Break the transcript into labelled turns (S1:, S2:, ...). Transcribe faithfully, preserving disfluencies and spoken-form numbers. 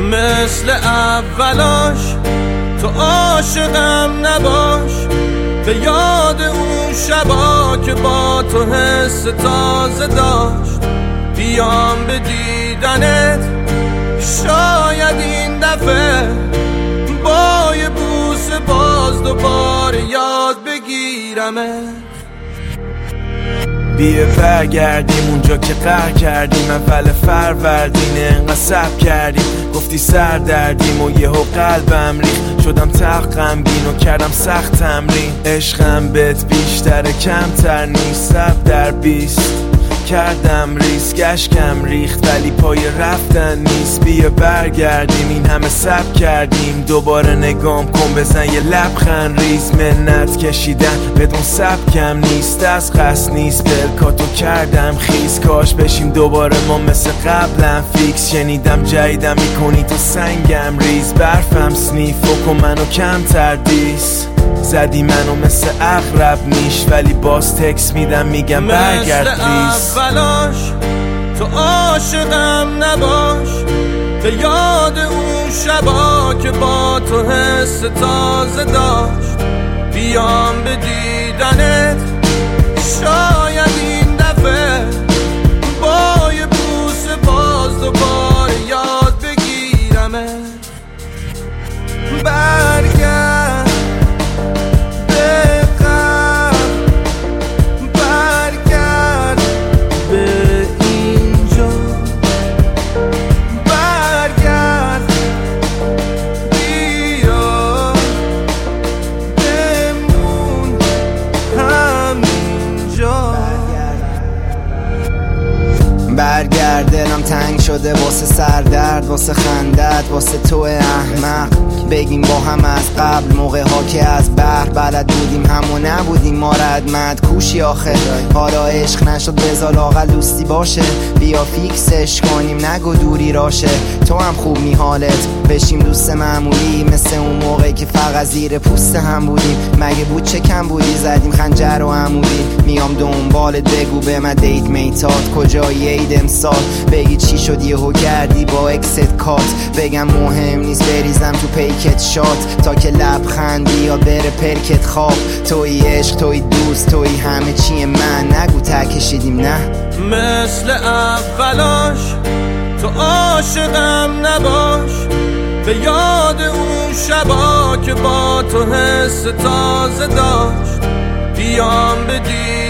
S1: مثل اولاش تو عاشقم نباش، به یاد اون شبا که با تو حس تازه داشت. بیام به دیدنت شاید این دفعه با یه بوسه باز دوباره یاد بگیرمت.
S2: بیا برگردیم اونجا که قهر کردیم، اول فروردین انقدر صبر کردیم. گفتی سر دردیم و یهو قلبم ریخت، شدم تق غمگین و کردم سخت تمرین. عشقم بهت بیشتر کمتر نیست، صبر در بیست کردم ریسک، اشکم ریخت ولی پای رفتن نیست. بیا برگردیم این همه صبر کردیم، دوباره نگام کن بزن یه لبخند ریز. منت کشیدن بدون سبکم نیست، از قصد نیست پلکاتو کردم خیز. کاش بشیم دوباره ما مثل قبلم فیکس، شنیدم جدیدم میکنی تو سنگم ریز. برفم سنیف و کن منو کمتر دیس، زدی منو مثل اغرب نیش ولی باز تکس میدم میگم برگرد پلیز.
S1: مثل اولاش تو عاشقم نباش، به یاد اون شبا که با تو حس تازه داشت. بیام به دیدنت شاید این دفعه با یه بوسه باز دوباره یاد بگیرمت. برگرد
S3: برگرد، دلم تنگ شده واسه سردرد، واسه خندت، واسه تو احمق. بگیم با هم از قبل موقع ها که از بحر بلد بودیم همو نبودیم ما ردمت کوشی آخه. حالا عشق نشد بذار لااقل دوستی باشه، بیا فیکسش کنیم نگو دوری راشه. تو هم خوب می حالت بشیم دوست معمولی، مثل اون موقعی که فقط زیر پوست هم بودیم. مگه بود چه کم بودی زدیم خنجر و عمودی. میام دنبالت بگو به من دیت میتات کجایی عید امسال. بگی چی شد یهو کردی با اکست کات، بگم مهم نیست بریزم تو پیکت شات تا که لبخند بیاد بره پرکت خواب. توی عشق توی دوست توی همه چی من، نگو ته کشیدیم نه.
S1: مثل اولاش تو عاشقم نباش، به یاد اون شبا که با تو حس تازه داشت. بیام به